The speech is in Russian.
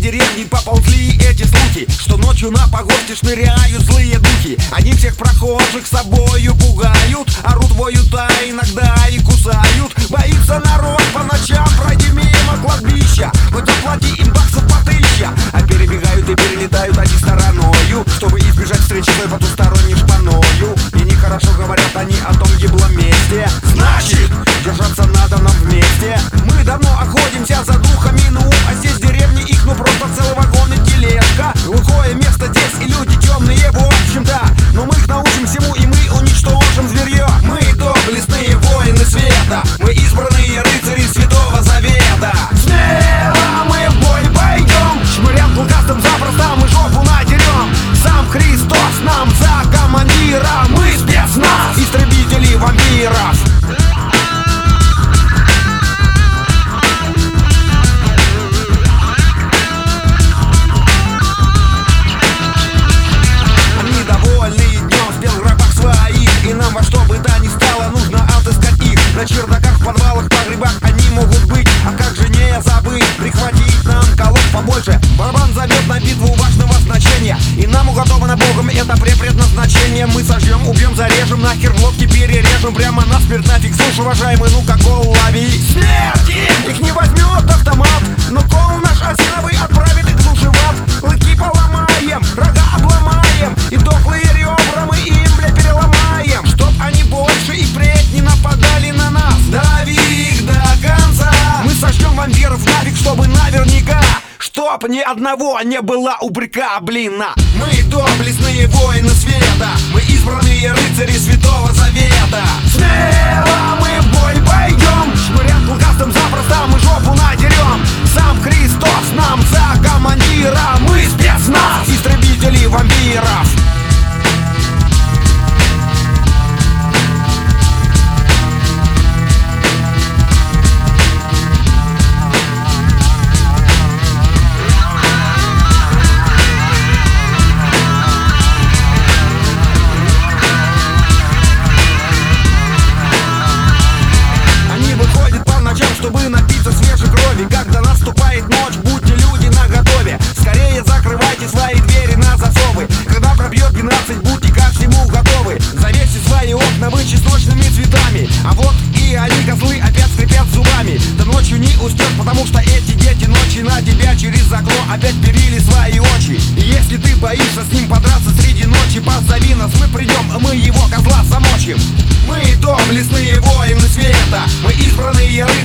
деревни поползли эти слухи, что ночью на погосте шныряют злые духи. Они всех прохожих собою пугают, орут, воют, а иногда и кусают. Боится народ по ночам пройти мимо кладбища, хоть оплати им баксов по 1000. А перебегают и перелетают они стороною, чтобы избежать встречи с потусторонней шпаною. И нехорошо говорят они о том гиблом месте. Значит, держаться надо нам вместе. Мы давно охотимся за духами, ну а здесь в деревне их ну просто целый вагон и тележка. Глухое место здесь и люди темные, в общем-то. Но мы их научим всему и мы уничтожим зверье. Мы доблестные воины света, мы избранные рыцари Святого Завета. Смело мы в бой пойдем, шмырям клыкастым запросто мы жопу надерем. Сам Христос нам за командира, мы спецназ, истребители вампиров. Во что бы то ни стало, нужно отыскать их. На чердаках, в подвалах, погребах они могут быть. А как же не забыть прихватить нам колод побольше? Барабан зовет на битву важного значения, и нам уготовано Богом это предназначение. Мы сожжем, убьем, зарежем, нахер глотки перережем. Прямо насмерть нафиг, слушай, уважаемый, ну-ка кол лови. Смерти! Их не возьмет автомат, но кол наш осиновый отправит их в суши в ад. Клыки поломаем, рога обломаем, и дохлые ребра мы им, бля, переломаем. Чтоб они больше и впредь не нападали на нас. Дави их до конца. Мы сожжем вампиров нафиг, чтобы наверняка, чтоб ни одного не было упрека, блин. Мы доблестные воины света, мы избранные рыцари Святого Завета. Смело мы в бой пойдем, шмырям клыкастым запросто мы жопу надерем. Сам Христос нам за командира, мы спецназ, истребители вампиров. Чтобы напиться свежей крови, когда наступает ночь, будьте люди наготове. Скорее закрывайте свои двери на засовы. Когда пробьет 12, будьте ко всему готовы. Завесьте свои окна вы чесночными цветами. А вот и они, козлы, опять скрипят зубами. Ты ночью не уснешь, потому что эти дети ночи на тебя через окно опять перили свои очи. И если ты боишься с ним подраться среди ночи, позови нас, мы придем, мы его козла замочим. Мы доблестные воины света, мы избранные рыцари